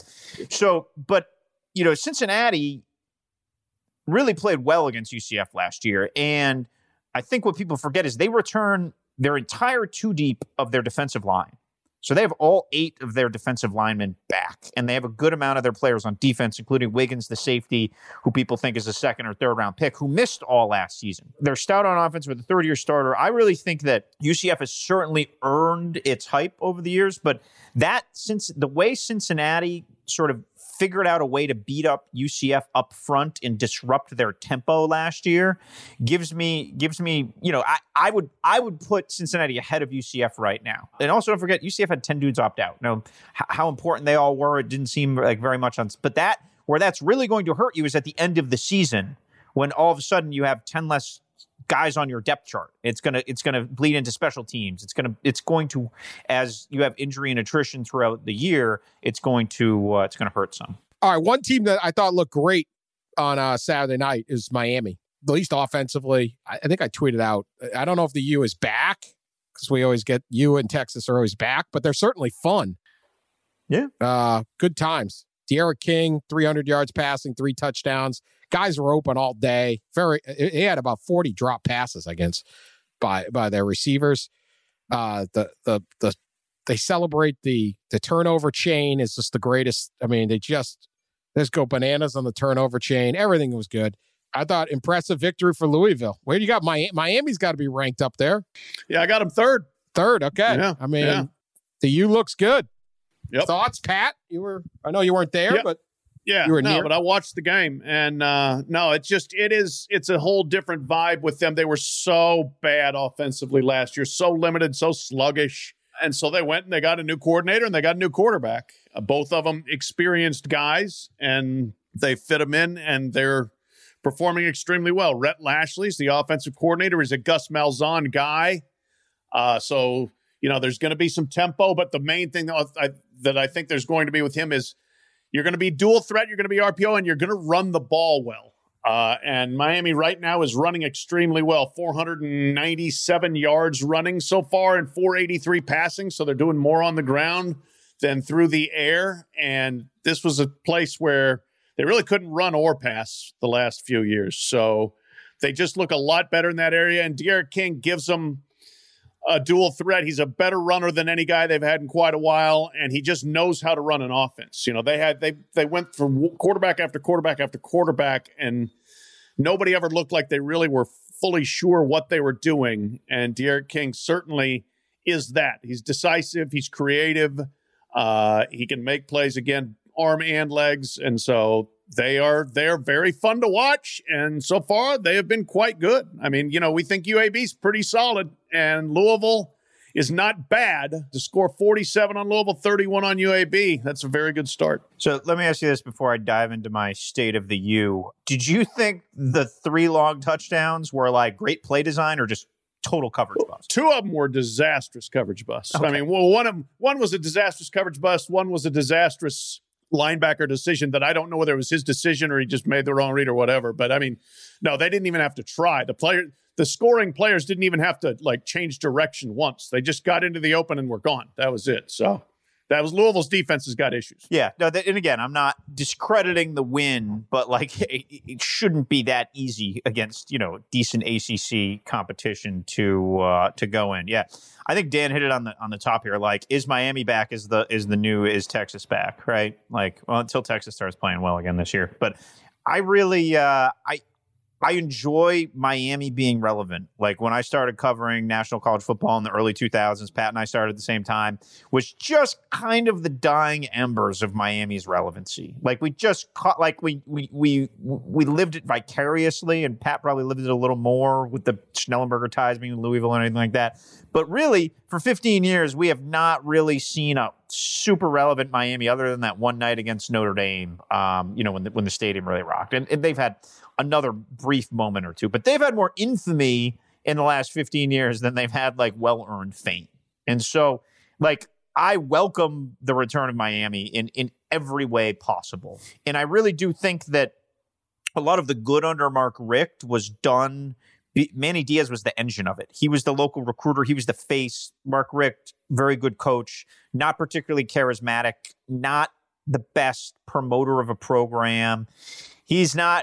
But Cincinnati really played well against UCF last year, and I think what people forget is they return their entire 2 deep of their defensive line. So they have all 8 of their defensive linemen back, and they have a good amount of their players on defense, including Wiggins, the safety, who people think is a 2nd or 3rd round pick, who missed all last season. They're stout on offense with a 3rd-year starter. I really think that UCF has certainly earned its hype over the years, but since the way Cincinnati sort of figured out a way to beat up UCF up front and disrupt their tempo last year gives me, I would put Cincinnati ahead of UCF right now. And also don't forget, UCF had 10 dudes opt out. How important they all were, it didn't seem like very much on, but where that's really going to hurt you is at the end of the season when all of a sudden you have 10 less guys on your depth chart. It's gonna bleed into special teams. It's going to, as you have injury and attrition throughout the year, it's going to hurt some. All right, one team that I thought looked great on Saturday night is Miami. At least offensively, I think I tweeted out. I don't know if the U is back because we always get U and Texas are always back, but they're certainly fun. Yeah, good times. De'Ara King, 300 yards passing, 3 touchdowns. Guys were open all day. He had about 40 drop passes by their receivers. They celebrate the turnover chain is just the greatest. I mean, they just go bananas on the turnover chain. Everything was good. I thought impressive victory for Louisville. Where do you got Miami's got to be ranked up there? Yeah, I got them 3rd. 3rd, okay. Yeah, I mean, the U looks good. Yep. Thoughts, Pat? I know you weren't there, but you were near. But I watched the game, and it's a whole different vibe with them. They were so bad offensively last year, so limited, so sluggish. And so they went and they got a new coordinator and they got a new quarterback. Both of them experienced guys, and they fit them in, and they're performing extremely well. Rhett Lashley's the offensive coordinator. He's a Gus Malzahn guy. So there's going to be some tempo, but the main thing that I think there's going to be with him is you're going to be dual threat, you're going to be RPO, and you're going to run the ball well. And Miami right now is running extremely well. 497 yards running so far and 483 passing. So they're doing more on the ground than through the air. And this was a place where they really couldn't run or pass the last few years. So they just look a lot better in that area. And De'Ara King gives them a dual threat. He's a better runner than any guy they've had in quite a while, and he just knows how to run an offense. They went from quarterback after quarterback after quarterback, and nobody ever looked like they really were fully sure what they were doing. And De'Ara King certainly is that. He's decisive. He's creative. He can make plays again, arm and legs, and so they're very fun to watch, and so far they have been quite good. I mean, we think UAB's pretty solid, and Louisville is not bad. To score 47 on Louisville, 31 on UAB, that's a very good start. So let me ask you this before I dive into my state of the U. Did you think the 3 long touchdowns were like great play design or just total coverage bust? 2 of them were disastrous coverage busts. Okay. I mean, one was a disastrous coverage bust. One was a disastrous linebacker decision that I don't know whether it was his decision or he just made the wrong read or whatever. But I mean, no, they didn't even have to try. The scoring players didn't even have to like change direction once. They just got into the open and were gone. That was it. So that was Louisville's defense has got issues. Yeah. No, and again, I'm not discrediting the win, but like it shouldn't be that easy against, decent ACC competition to go in. Yeah. I think Dan hit it on the top here. Like, is Miami back? Is Texas back? Right? Like, well, until Texas starts playing well again this year. But I really, I enjoy Miami being relevant. Like when I started covering national college football in the early 2000s, Pat and I started at the same time, was just kind of the dying embers of Miami's relevancy. Like we just caught, like we lived it vicariously, and Pat probably lived it a little more with the Schnellenberger ties being in Louisville and anything like that. But really, for 15 years, we have not really seen a super relevant Miami other than that one night against Notre Dame, when the stadium really rocked. And they've had another brief moment or two, but they've had more infamy in the last 15 years than they've had like well-earned fame. And so like I welcome the return of Miami in every way possible. And I really do think that a lot of the good under Mark Richt was done. Manny Diaz was the engine of it. He was the local recruiter. He was the face. Mark Richt, very good coach, not particularly charismatic, not the best promoter of a program. He's not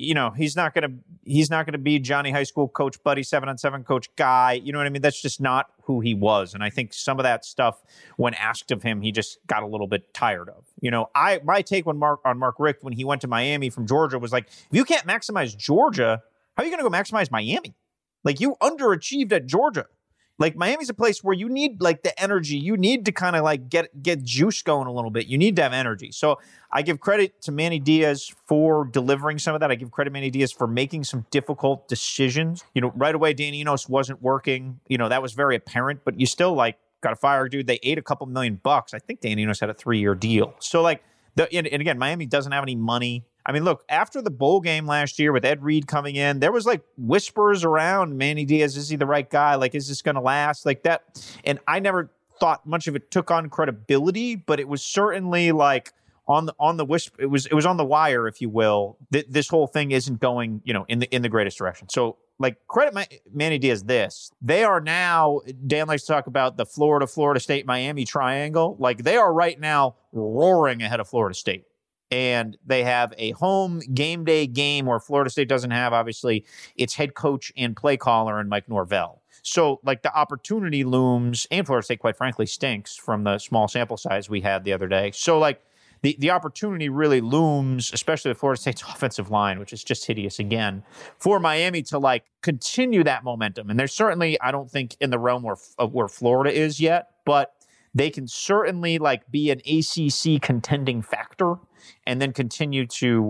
going to be Johnny High School coach, buddy, 7-on-7 coach guy. You know what I mean? That's just not who he was. And I think some of that stuff, when asked of him, he just got a little bit tired of. My take on Mark Richt when he went to Miami from Georgia was like, if you can't maximize Georgia, how are you going to go maximize Miami? Like you underachieved at Georgia. Like Miami's a place where you need like the energy. You need to kind of like get juice going a little bit. You need to have energy. So I give credit to Manny Diaz for delivering some of that. I give credit to Manny Diaz for making some difficult decisions. Right away, Dan Enos wasn't working. That was very apparent, but you still like got to fire a dude. They ate a couple $1 million. I think Dan Enos had a 3-year deal. So like, and again, Miami doesn't have any money. I mean, look, after the bowl game last year with Ed Reed coming in, there was like whispers around Manny Diaz. Is he the right guy? Like, is this going to last like that? And I never thought much of it took on credibility, but it was certainly like on the whisper. It was on the wire, if you will. This whole thing isn't going, in the greatest direction. So like credit Manny Diaz this. They are now, Dan likes to talk about the Florida State, Miami triangle. Like they are right now roaring ahead of Florida State. And they have a home game day game where Florida State doesn't have, obviously, its head coach and play caller and Mike Norvell. So, like, the opportunity looms, and Florida State, quite frankly, stinks from the small sample size we had the other day. So, like, the opportunity really looms, especially with Florida State's offensive line, which is just hideous again, for Miami to, like, continue that momentum. And they're certainly, I don't think, in the realm where Florida is yet, but they can certainly, like, be an ACC contending factor and then continue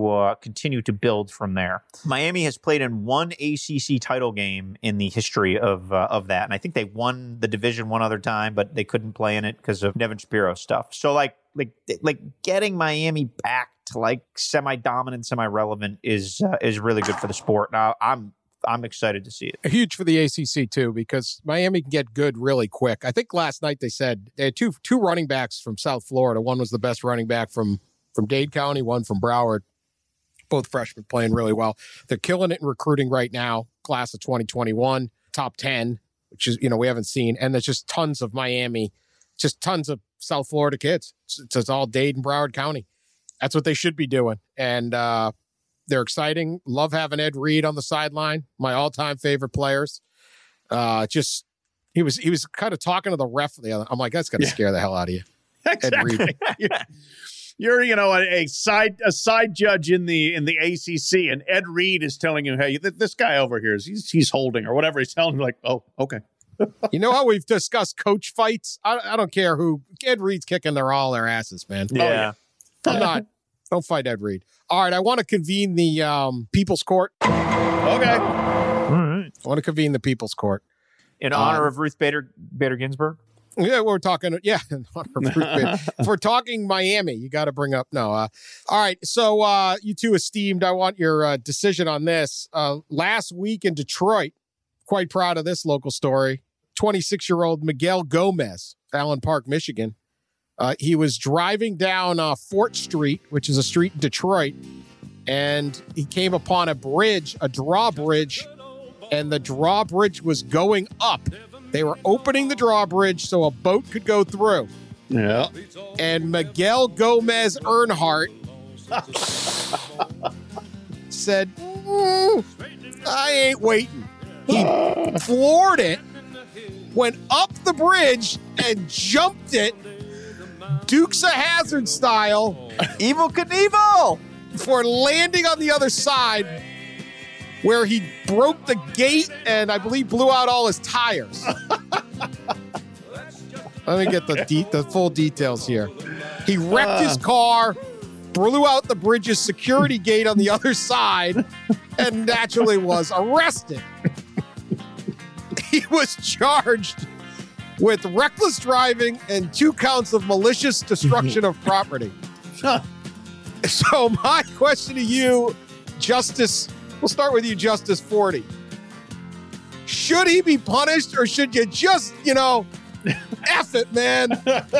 to build from there. Miami has played in one ACC title game in the history of that, and I think they won the division one other time, but they couldn't play in it because of Nevin Shapiro stuff. So like getting Miami back to like semi-dominant, semi-relevant is really good for the sport. Now I'm excited to see it. Huge for the ACC too, because Miami can get good really quick. I think last night they said they had two running backs from South Florida. One was the best running back from Dade County, one from Broward. Both freshmen playing really well. They're killing it in recruiting right now. Class of 2021, top 10, which is, we haven't seen. And there's just tons of Miami, just tons of South Florida kids. It's all Dade and Broward County. That's what they should be doing. And they're exciting. Love having Ed Reed on the sideline. My all-time favorite players. He was kind of talking to the ref. I'm like, that's going to scare the hell out of you. Exactly. Ed Reed. You're, a side judge in the ACC, and Ed Reed is telling you, hey, this guy over here he's holding or whatever he's telling you. Like, oh, okay. You know how we've discussed coach fights? I don't care who Ed Reed's kicking all their asses, man. Yeah, I'm not. Don't fight Ed Reed. All right, I want to convene the People's Court. Okay. All right. I want to convene the People's Court in honor of Ruth Bader Ginsburg. Yeah, we're talking. Yeah, if we're talking Miami, you got to bring up. No. All right. So you two esteemed, I want your decision on this. Last week in Detroit, quite proud of this local story. 26-year-old Miguel Gomez, Allen Park, Michigan, He was driving down Fort Street, which is a street in Detroit, and he came upon a bridge, a drawbridge, and the drawbridge was going up. They were opening the drawbridge so a boat could go through. Yeah. And Miguel Gomez Earnhardt said, I ain't waiting. He floored it, went up the bridge, and jumped it, Dukes of Hazzard style, Evel Knievel, for landing on the other side, where he broke the gate and I believe blew out all his tires. Let me get the full details here. He wrecked his car, blew out the bridge's security gate on the other side, and naturally was arrested. He was charged with reckless driving and 2 counts of malicious destruction of property. So my question to you, Justice, we'll start with you, Justice 40. Should he be punished, or should you just, F it, man?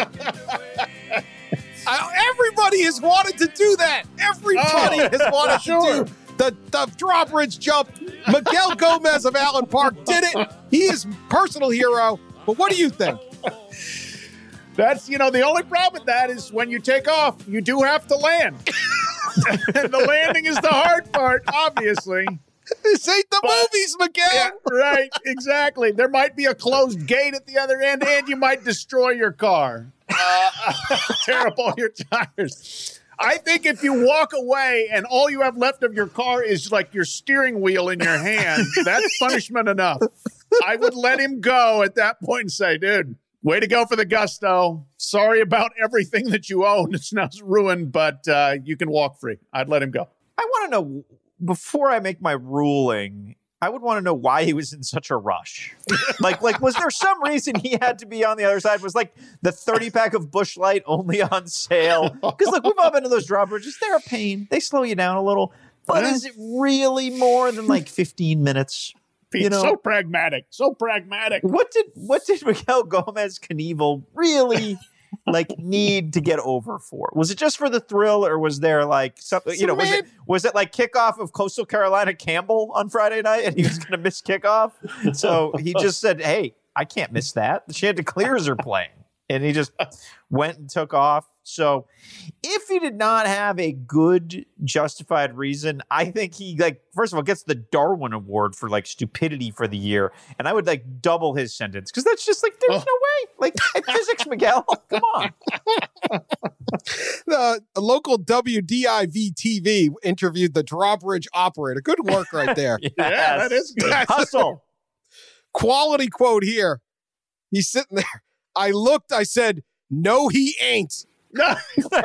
Everybody has wanted to do that. Everybody has wanted to do the drawbridge jump. Miguel Gomez of Allen Park did it. He is personal hero. But what do you think? That's, the only problem with that is when you take off, you do have to land. And the landing is the hard part, obviously. This ain't the movies, Miguel. Yeah, right, exactly. There might be a closed gate at the other end, and you might destroy your car. Tear up all your tires. I think if you walk away and all you have left of your car is like your steering wheel in your hand, that's punishment enough. I would let him go at that point and say, dude, way to go for the gusto. Sorry about everything that you own. It's now ruined, but you can walk free. I'd let him go. I want to know, before I make my ruling, I would want to know why he was in such a rush. Like, was there some reason he had to be on the other side? Was like the 30-pack of Busch Light only on sale? Because look, we've all been to those drawbridges. They're a pain. They slow you down a little. But is it really more than like 15 minutes? So pragmatic. So pragmatic. What did Miguel Gomez Knievel really need to get over for? Was it just for the thrill, or was there like something? Was it like kickoff of Coastal Carolina Campbell on Friday night, and he was going to miss kickoff? So he just said, "Hey, I can't miss that." The Chanticleers are playing, and he just went and took off. So if he did not have a good justified reason, I think he first of all gets the Darwin Award for stupidity for the year, and I would double his sentence, because that's just there's no way. Physics, Miguel, come on. The local WDIV TV interviewed the drawbridge operator. Good work right there. Yes. Yeah, that is good. Hustle. Quality quote here. He's sitting there. I looked, I said, no, he ain't. No. I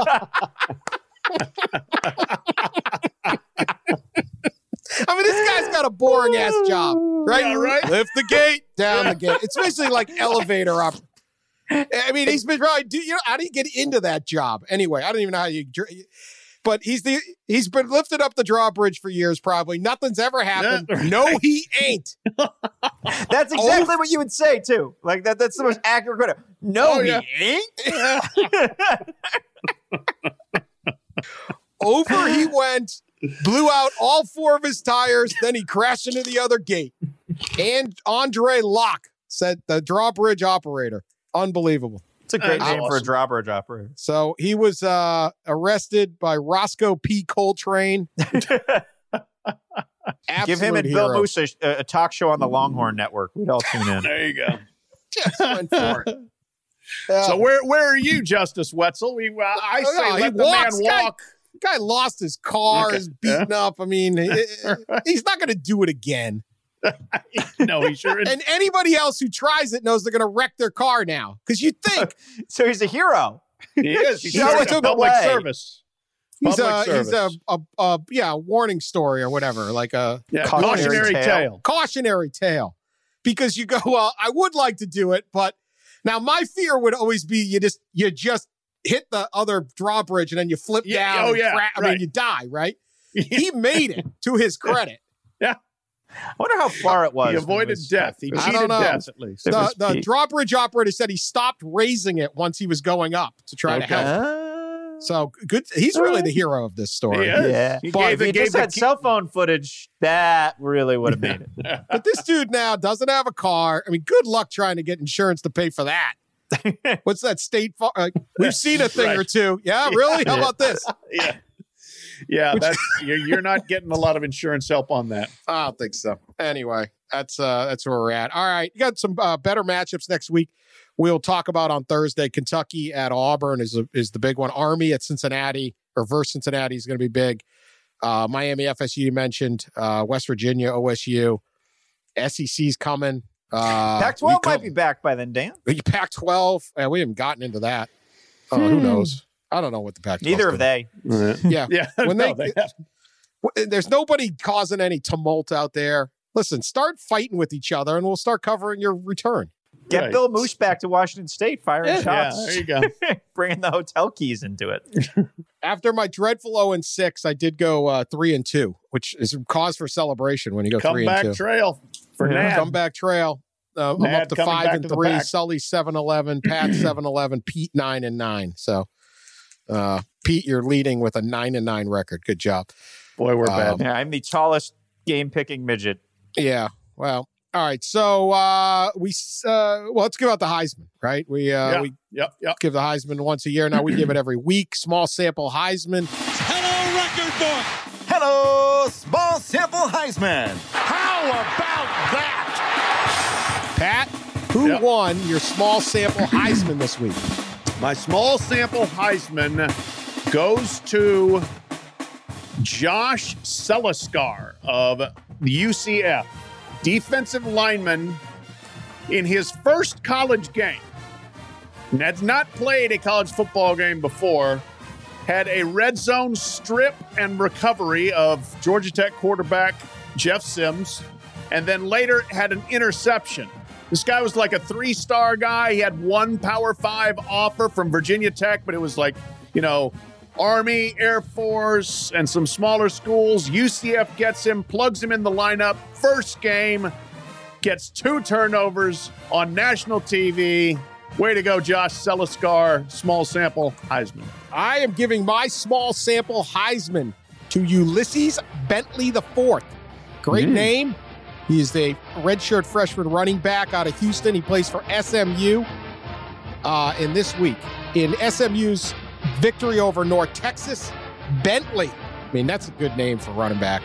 mean, this guy's got a boring ass job, right? Yeah, right. Lift the gate, down the gate. It's basically like elevator up. I mean, he's been probably, how do you get into that job? Anyway, I don't even know how you, but he's been lifted up the drawbridge for years, probably. Nothing's ever happened. Yeah. No, he ain't. That's exactly what you would say too. That's the most accurate critic. No, he ain't. Over he went, blew out all 4 of his tires, then he crashed into the other gate. And Andre Locke said, the drawbridge operator. Unbelievable. It's a great name for a drawbridge operator. So he was arrested by Roscoe P. Coltrane. Give him and hero. Bill Moose a talk show on the Longhorn Network. We'd all tune in. There you go. Just went for it. So where are you, Justice Wetzel? I say let the man walk. Guy lost his car, is beaten up. I mean, he's not going to do it again. No, he sure isn't. And anybody else who tries it knows they're going to wreck their car now. Because you think. So he's a hero. He is. He's Show it a to public the way. service. He's Public a warning story or whatever, like a cautionary tale. Cautionary tale. Because you go, well, I would like to do it, but now my fear would always be you just hit the other drawbridge and then you flip down. I mean, you die, right? He made it, to his credit. Yeah. I wonder how far it was. He avoided death. He I cheated don't know. death, at least. The drawbridge operator said he stopped raising it once he was going up to try to help. So good. He's really the hero of this story. Yeah. But If he just had cell phone footage, that really would have made it. But this dude now doesn't have a car. I mean, good luck trying to get insurance to pay for that. What's that State Farm? We've seen a thing or two. Yeah, really? How about this? Yeah, that's you're not getting a lot of insurance help on that. I don't think so. Anyway, that's where we're at. All right, you got some better matchups next week. We'll talk about on Thursday. Kentucky at Auburn is the big one. Army at Cincinnati or versus Cincinnati is going to be big. Miami FSU you mentioned. West Virginia OSU. SEC's coming. Pac-12 might be back by then, Dan. Pac-12. We haven't gotten into that. Who knows? I don't know what the Pac-12. Neither have they. Yeah. When there's nobody causing any tumult out there. Listen, start fighting with each other, and we'll start covering your return. Get Bill Moose back to Washington State, firing shots. Yeah, there you go. Bringing the hotel keys into it. After my dreadful 0-6, I did go 3-2, which is cause for celebration when you go 3-2. Comeback trail for Nad. Comeback trail. I'm up to 5-3. Sully 7-11, Pat 7-11, Pete 9-9. So, Pete, you're leading with a 9-9 record. Good job. Boy, we're bad. Yeah, I'm the tallest game-picking midget. Yeah. Well. All right, so let's give out the Heisman, right? We give the Heisman once a year. Now we give it every week. Small sample Heisman. Hello, record book. Hello, small sample Heisman. How about that? Pat, who won your small sample Heisman this week? My small sample Heisman goes to Josh Seliskar of UCF. Defensive lineman in his first college game. Had not played a college football game before. Had a red zone strip and recovery of Georgia Tech quarterback Jeff Sims. And then later had an interception. This guy was like a 3-star guy. He had one Power 5 offer from Virginia Tech, but it was like, Army, Air Force, and some smaller schools. UCF gets him, plugs him in the lineup. First game, gets 2 turnovers on national TV. Way to go, Josh Seliskar. Small sample Heisman. I am giving my small sample Heisman to Ulysses Bentley IV. Great name. He's the redshirt freshman running back out of Houston. He plays for SMU. In this week, in SMU's victory over North Texas, Bentley. I mean, that's a good name for running back.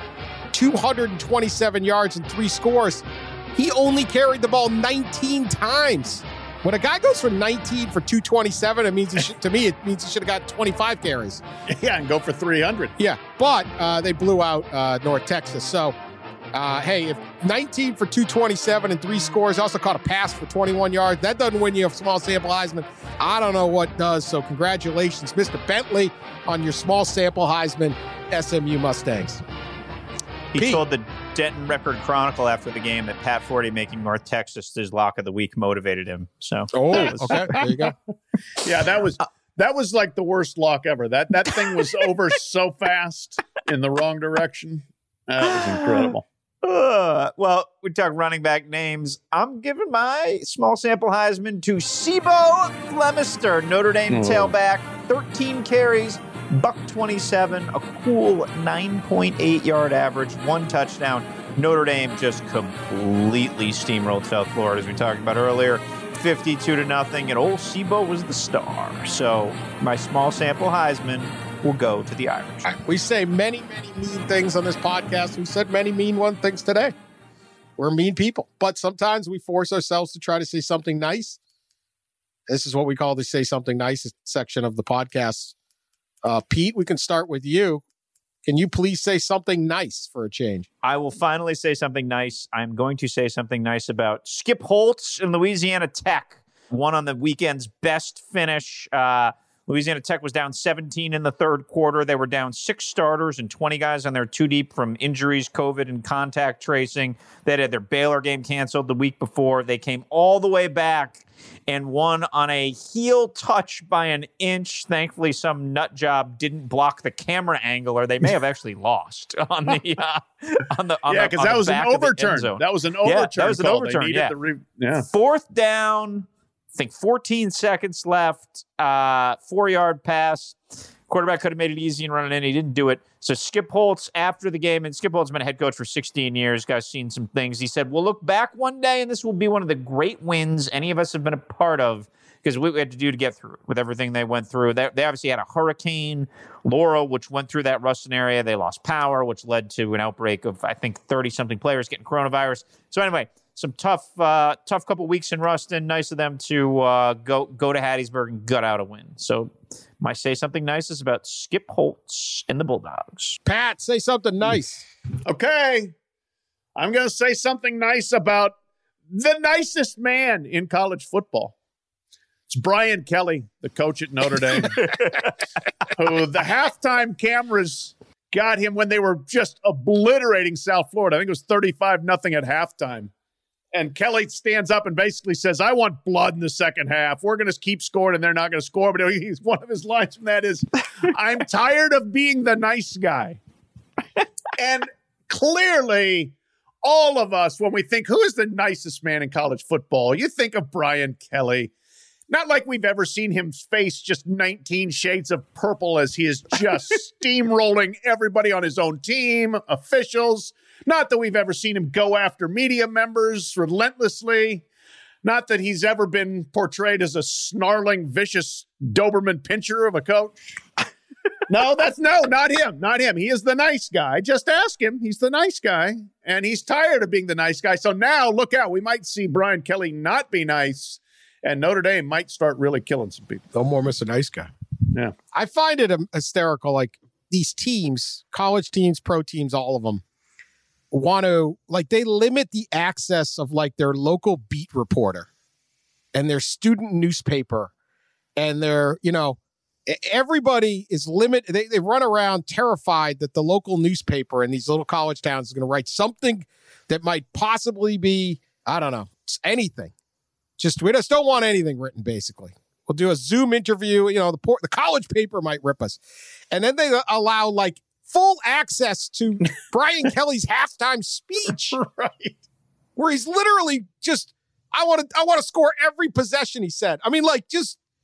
227 yards and 3 scores. He only carried the ball 19 times. When a guy goes for 19 for 227, it means it means he should have got 25 carries. Yeah, and go for 300. Yeah, but they blew out North Texas. So, hey, if 19 for 227 and 3 scores, also caught a pass for 21 yards, that doesn't win you a small sample Heisman. I don't know what does. So congratulations, Mr. Bentley, on your small sample Heisman, SMU Mustangs. He told the Denton Record Chronicle after the game that Pat Forty making North Texas his lock of the week motivated him. So, okay, there you go. Yeah, that was like the worst lock ever. That thing was over so fast in the wrong direction. That was incredible. Well, we talk running back names. I'm giving my small sample Heisman to Sibo Flemister, Notre Dame tailback, 13 carries, $127, a cool 9.8 yard average, 1 touchdown. Notre Dame just completely steamrolled South Florida, as we talked about earlier, 52-0, and old Sibo was the star. So my small sample Heisman will go to the Irish. We say many, many mean things on this podcast. We said many mean things today. We're mean people, but sometimes we force ourselves to try to say something nice. This is what we call the Say Something Nice section of the podcast. Pete, we can start with you. Can you please say something nice for a change? I will finally say something nice. I'm going to say something nice about Skip Holtz and Louisiana Tech. Won on the weekend's best finish. Louisiana Tech was down 17 in the third quarter. They were down 6 starters and 20 guys on their 2 deep from injuries, COVID, and contact tracing. They had their Baylor game canceled the week before. They came all the way back and won on a heel touch by an inch. Thankfully, some nut job didn't block the camera angle, or they may have actually lost on the because that was an overturn. That was an overturn. Yeah, that was an overturn. Yeah. Fourth down. I think 14 seconds left, 4-yard pass. Quarterback could have made it easy and run it in. He didn't do it. So Skip Holtz, after the game, and Skip Holtz has been a head coach for 16 years, guy's seen some things. He said, we'll look back one day, and this will be one of the great wins any of us have been a part of, because we had to do to get through with everything they went through. They obviously had a hurricane, Laura, which went through that Ruston area. They lost power, which led to an outbreak of, I think, 30-something players getting coronavirus. So anyway, some tough couple weeks in Ruston. Nice of them to go to Hattiesburg and gut out a win. So my say something nice is about Skip Holtz and the Bulldogs. Pat, say something nice. Okay. I'm going to say something nice about the nicest man in college football. It's Brian Kelly, the coach at Notre Dame, who the halftime cameras got him when they were just obliterating South Florida. I think it was 35-0 at halftime. And Kelly stands up and basically says, I want blood in the second half. We're going to keep scoring, and they're not going to score. But one of his lines from that is, I'm tired of being the nice guy. And clearly, all of us, when we think, who is the nicest man in college football, you think of Brian Kelly. Not like we've ever seen him face just 19 shades of purple as he is just steamrolling everybody on his own team, officials. Not that we've ever seen him go after media members relentlessly. Not that he's ever been portrayed as a snarling, vicious Doberman pincher of a coach. No, not him. Not him. He is the nice guy. Just ask him. He's the nice guy. And he's tired of being the nice guy. So now, look out. We might see Brian Kelly not be nice. And Notre Dame might start really killing some people. No more Mr. Nice Guy. Yeah. I find it hysterical. Like these teams, college teams, pro teams, all of them want to, like, they limit the access of like their local beat reporter and their student newspaper and their, everybody is limited. They run around terrified that the local newspaper in these little college towns is going to write something that might possibly be, I don't know, anything. We just don't want anything written, basically. We'll do a Zoom interview. The college paper might rip us. And then they allow, like, full access to Brian Kelly's halftime speech. Right. Where he's literally just, I want to score every possession, he said. I mean, like,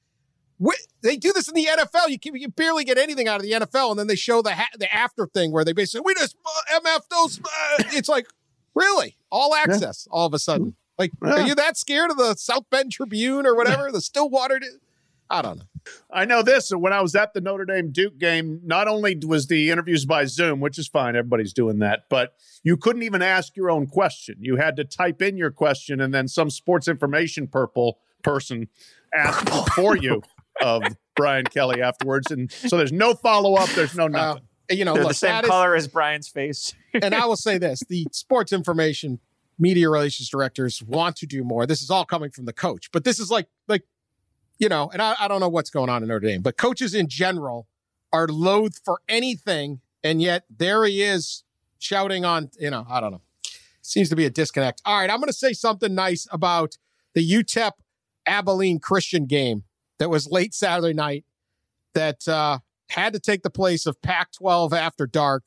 they do this in the NFL. You barely get anything out of the NFL. And then they show the after thing where they basically, we just MF those. It's like, really? All access all of a sudden. Like, are you that scared of the South Bend Tribune or whatever? The Stillwater? I don't know. I know this. When I was at the Notre Dame Duke game, not only was the interviews by Zoom, which is fine, everybody's doing that, but you couldn't even ask your own question. You had to type in your question, and then some sports information person asked for you of Brian Kelly afterwards. And so there's no follow-up. There's no nothing. They're the same color as Brian's face. And I will say this. The sports information media relations directors want to do more. This is all coming from the coach, but this is like, and I don't know what's going on in Notre Dame, but coaches in general are loath for anything. And yet there he is shouting on, I don't know. Seems to be a disconnect. All right. I'm going to say something nice about the UTEP Abilene Christian game that was late Saturday night that had to take the place of Pac-12 after dark.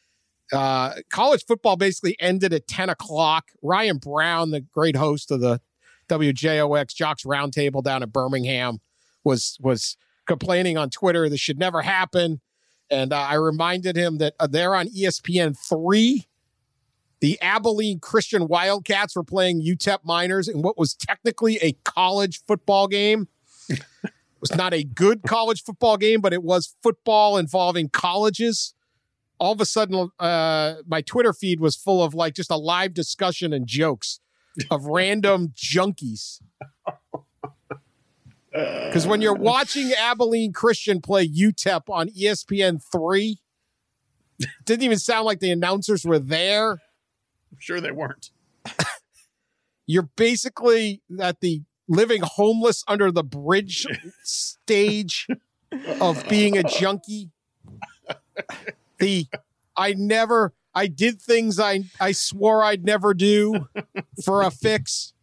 College football basically ended at 10 o'clock. Ryan Brown, the great host of the WJOX Jocks Roundtable down at Birmingham, was complaining on Twitter this should never happen. And I reminded him that they're on ESPN3. The Abilene Christian Wildcats were playing UTEP Miners in what was technically a college football game. It was not a good college football game, but it was football involving colleges. All of a sudden, my Twitter feed was full of like just a live discussion and jokes of random junkies. Because when you're watching Abilene Christian play UTEP on ESPN3, it didn't even sound like the announcers were there. I'm sure they weren't. You're basically at the living homeless under the bridge stage of being a junkie. I did things I swore I'd never do for a fix.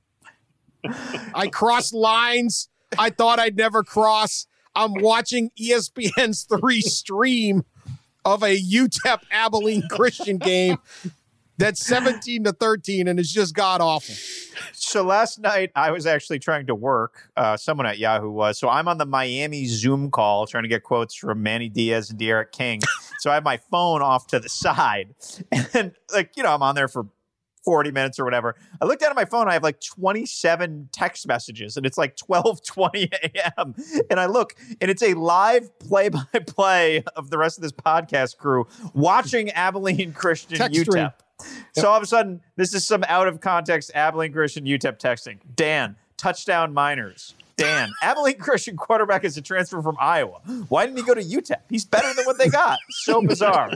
I crossed lines I thought I'd never cross. I'm watching ESPN's 3 stream of a UTEP Abilene Christian game that's 17-13 and it's just god awful. So last night I was actually trying to work. Someone at Yahoo was. So I'm on the Miami Zoom call trying to get quotes from Manny Diaz and De'Aaron King. So I have my phone off to the side, and I'm on there for 40 minutes or whatever. I looked down at my phone. I have 27 text messages, and it's 12:20 a.m. And I look, and it's a live play-by-play of the rest of this podcast crew watching Abilene Christian Text UTEP. stream. So all of a sudden, this is some out-of-context Abilene Christian UTEP texting. Dan, touchdown Miners. Dan, Abilene Christian quarterback is a transfer from Iowa. Why didn't he go to UTEP? He's better than what they got. So bizarre.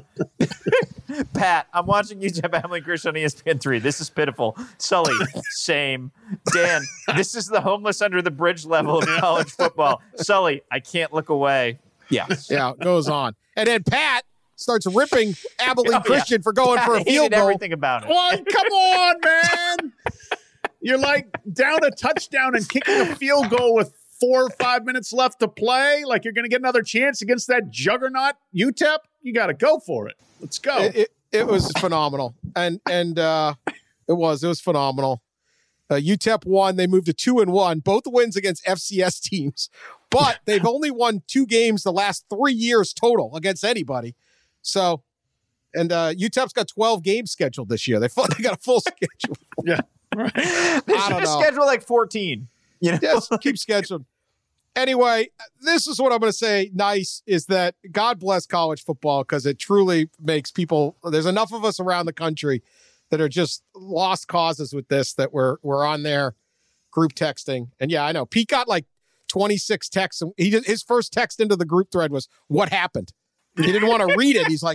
Pat, I'm watching UTEP Abilene Christian on ESPN3. This is pitiful. Sully, same. Dan, this is the homeless under the bridge level of college football. Sully, I can't look away. Yes. Yeah, it goes on. And then Pat starts ripping Abilene Christian for going for a field goal. Everything about it. Oh, come on, man. You're down a touchdown and kicking a field goal with 4 or 5 minutes left to play. You're going to get another chance against that juggernaut UTEP. You got to go for it. Let's go. It was phenomenal. And it was phenomenal. UTEP won. They moved to 2-1, both wins against FCS teams, but they've only won 2 games the last 3 years total against anybody. So, and UTEP's got 12 games scheduled this year. They got a full schedule. Yeah. Right. They should just schedule 14. Yes, keep scheduling. Anyway, this is what I'm going to say. Nice is that God bless college football because it truly makes people. There's enough of us around the country that are just lost causes with this that we're on there group texting. And yeah, I know Pete got 26 texts. And his first text into the group thread was, "What happened?" He didn't want to read it. He's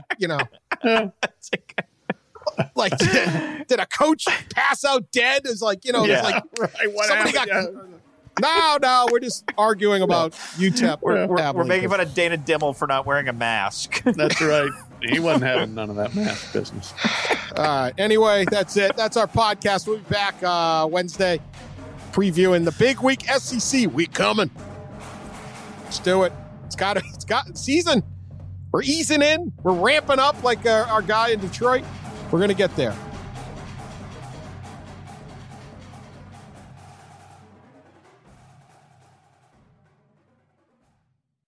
did a coach pass out dead? It's right. What somebody happened? No, we're just arguing about UTEP. We're making fun of Dana Dimmel for not wearing a mask. That's right. He wasn't having none of that mask business. All right. Anyway, that's it. That's our podcast. We'll be back Wednesday previewing the big week SEC week coming. Let's do it. It's got season. We're easing in. We're ramping up like our guy in Detroit. We're going to get there.